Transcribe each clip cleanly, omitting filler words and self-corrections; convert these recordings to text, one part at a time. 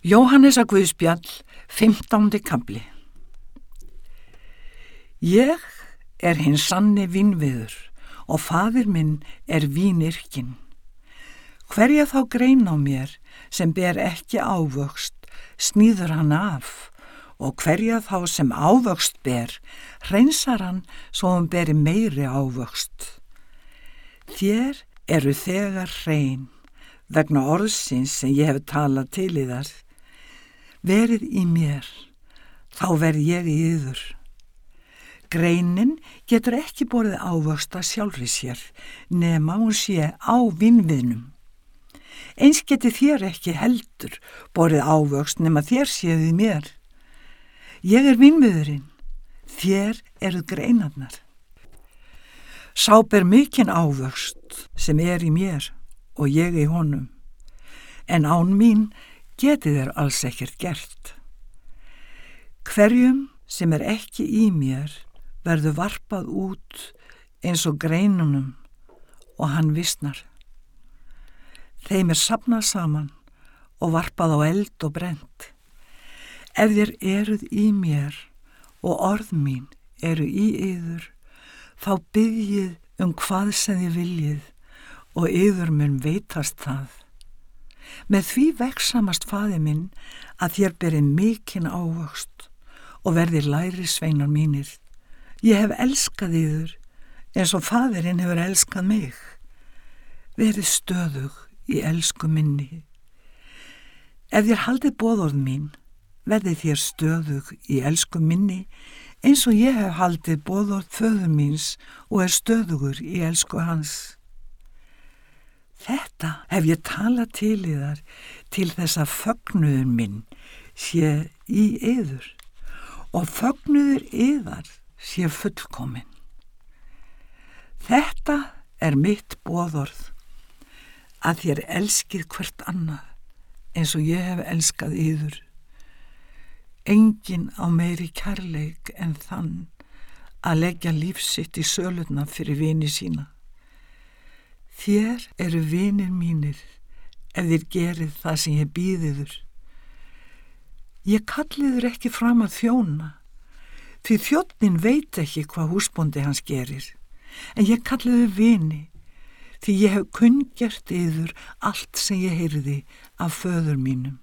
Jóhannesar Guðspjall, 15. kafli. Ég er hinn sanni vínviður og faðir minn er vínyrkinn. Hverja þá grein á mér sem ber ekki ávöxt, sníður hann af, og hverja þá sem ávöxt ber, hreinsar hann svo hann beri meiri ávöxt. Þér eru þegar hrein vegna orðsins sem ég hef talað til yðar. Verið í mér, þá verð ég í yður. Greinin getur ekki borið ávöxt að sjálfri sér, nema hún sé á vínviðnum. Eins geti þér ekki heldur borið ávöxt nema þér séð í mér. Ég er vínviðurinn, þér eruð greinarnar. Sá ber mikinn ávöxt sem er í mér og ég í honum, en án mín getið er alls ekkert gert. Hverjum sem er ekki í mér verður varpað út eins og greinunum og hann visnar. Þeim er safnað saman og varpað á eld og brennt. Ef þér eruð í mér og orð mín eru í yður, þá biðjið hvað sem þið viljið og yður mun veitast það. Með því vegsamast faðir minn að þér berið mikinn ávöxt og verðið læri sveinar mínir. Ég hef elskað yður eins og faðirinn hefur elskað mig. Verið stöðug í elsku minni. Ef þér haldið boðorð mín, verðið þér stöðug í elsku minni eins og ég hef haldið boðorð föður míns og er stöðugur í elsku hans. Þetta hef ég talað til yðar til þess að fögnuður minn sé í yður og fögnuður yðar sé fullkominn. Þetta er mitt boðorð, að þér elskið hvert annað eins og ég hef elskað yður. Enginn á meiri kærleik en þann að leggja líf sitt í sölurnar fyrir vini sína. Þér eru vinir mínir ef þér gerið það sem ég býð yður. Ég kalli yður ekki fram að þjóna, því þjónninn veit ekki hvað húsbóndi hans gerir, en ég kalli yður vini, því ég hef kunngert yður allt sem ég heyrði af föður mínum.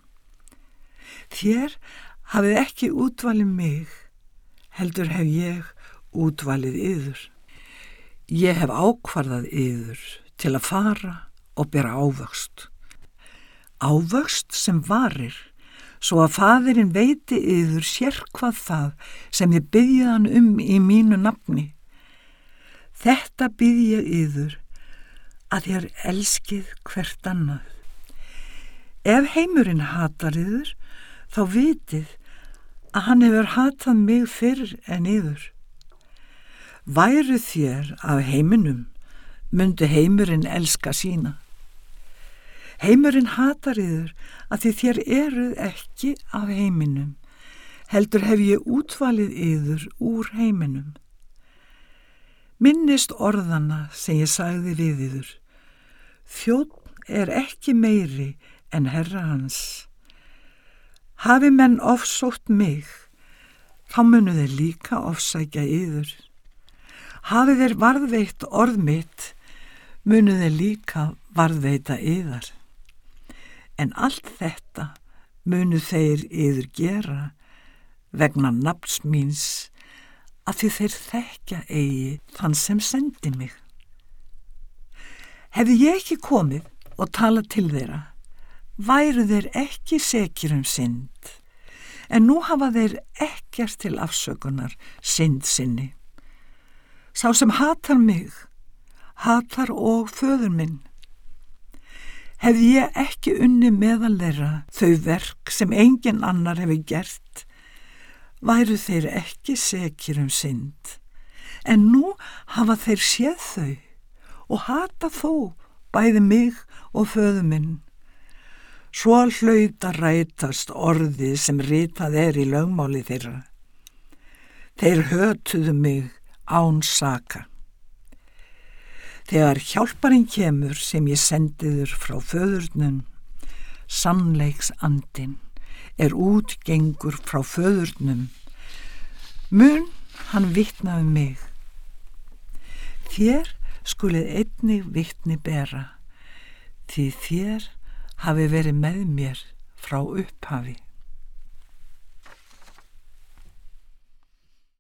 Þér hafið ekki útvalið mig, heldur hef ég útvalið yður. Ég hef ákvarðað yður til að fara og bera ávöxt. Ávöxt sem varir, svo að faðirinn veiti yður sérkvað það sem ég biðjið hann í mínu nafni. Þetta bið ég yður, að þér elskið hvert annað. Ef heimurinn hatar yður, þá vitið að hann hefur hatað mig fyrr en yður. Væru þér af heiminum, mundi heimurinn elska sína. Heimurinn hatar yður að því þér eruð ekki af heiminum, heldur hef ég útvalið yður úr heiminum. Minnist orðana sem ég sagði við yður. Þjónn er ekki meiri en herra hans. Hafi menn ofsótt mig, þá munu þeir líka ofsækja yður. Hafi þeir varðveitt orð mitt, munu þeir líka varðveita yðar. En allt þetta munu þeir yður gera vegna nafns míns, að því þeir þekkja eigi þann sem sendi mig. Hefði ég ekki komið og talað til þeirra, væru þeir ekki sekir synd, en nú hafa þeir ekkert til afsökunar synd sinni. Sá sem hatar mig, hatar og föður minn. Hefði ég ekki unnið meðal þeirra þau verk sem enginn annar hefur gert, væru þeir ekki sekir synd, en nú hafa þeir séð þau og hata þó bæði mig og föður minn. Svo hlaut að rætast orðið sem ritað er í lögmáli þeirra. Þeir hötuðu mig án saka. Þegar hjálparinn kemur sem ég sendiður frá föðurnum, sannleiks andinn, útgengur frá föðurnum, mun hann vitna mig. Þér skulið einnig vitni bera, því þér hafi verið með mér frá upphafi.